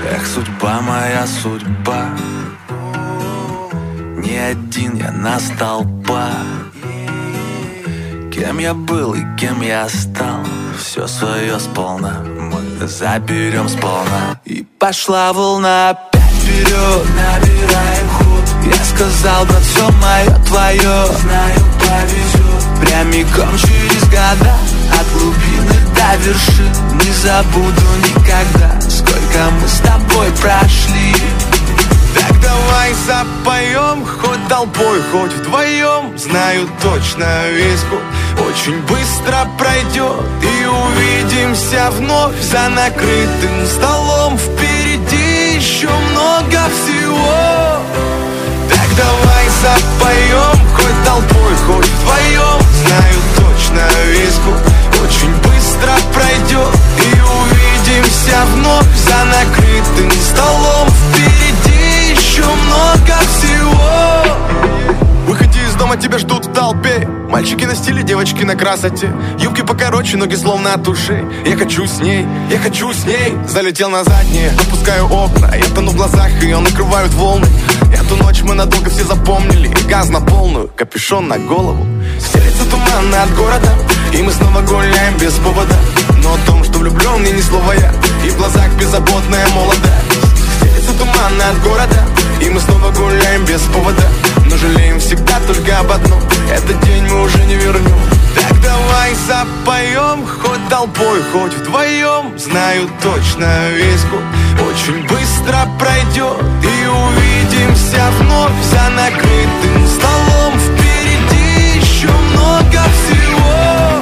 Эх, судьба моя, судьба, не один я на столпа. Кем я был и кем я стал, все свое сполна мы заберем сполна. И пошла волна опять вперед, набираем ход. Я сказал, брат, все мое твое, знаю, повезет. Прямиком через года, от глубины до вершин. Не забуду никогда, сколько мы с тобой прошли. Так давай запоем, хоть толпой, хоть вдвоем. Знаю точно, весь год очень быстро пройдет, и увидимся вновь за накрытым столом. Впереди еще много всего. Так давай запоем, хоть толпой, хоть вдвоем. Знаю точно, весь год очень быстро пройдет, и увидимся вновь за накрытым столом. Впереди еще много всего. Выходи из дома, тебя ждут в толпе. Мальчики на стиле, девочки на красоте. Юбки покороче, ноги словно от ушей. Я хочу с ней, я хочу с ней. Залетел на заднее, опускаю окна. Я тону в глазах, ее накрывают волны. Эту ночь мы надолго все запомнили. Газ на полную, капюшон на голову. Стелится туман над городом, и мы снова гуляем без повода. Но о том, что влюбленный, ни слова я. И в глазах беззаботная молодость. Стелится туман над городом, и мы снова гуляем без повода. Но жалеем всегда только об одном: этот день мы уже не вернем. Так давай запоем, хоть толпой, хоть вдвоем. Знаю точно, весь год очень быстро пройдет, и увидимся вновь за накрытым столом. Впереди еще много всего.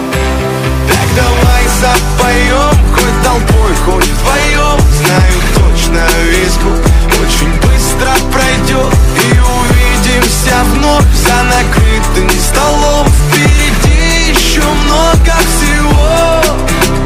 Так давай запоем, хоть толпой, хоть вдвоем. Знаю точно, весь год очень быстро пройдет, и увидимся вновь за накрытым столом. Впереди еще много всего.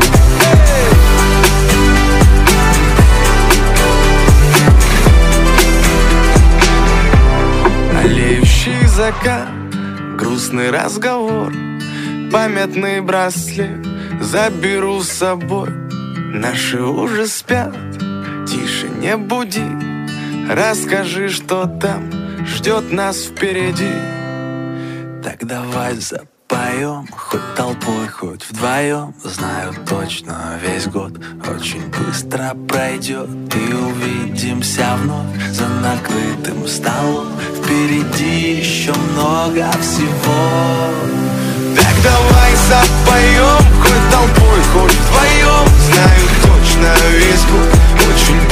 Олеющий закат, грустный разговор, памятный браслет заберу с собой. Наши уже спят, тише, не буди. Расскажи, что там ждет нас впереди. Так давай запоем, хоть толпой, хоть вдвоем. Знаю точно, весь год очень быстро пройдет, и увидимся вновь за накрытым столом. Впереди еще много всего. Так давай запоем, хоть толпой, хоть вдвоем. Знаю точно, весь год очень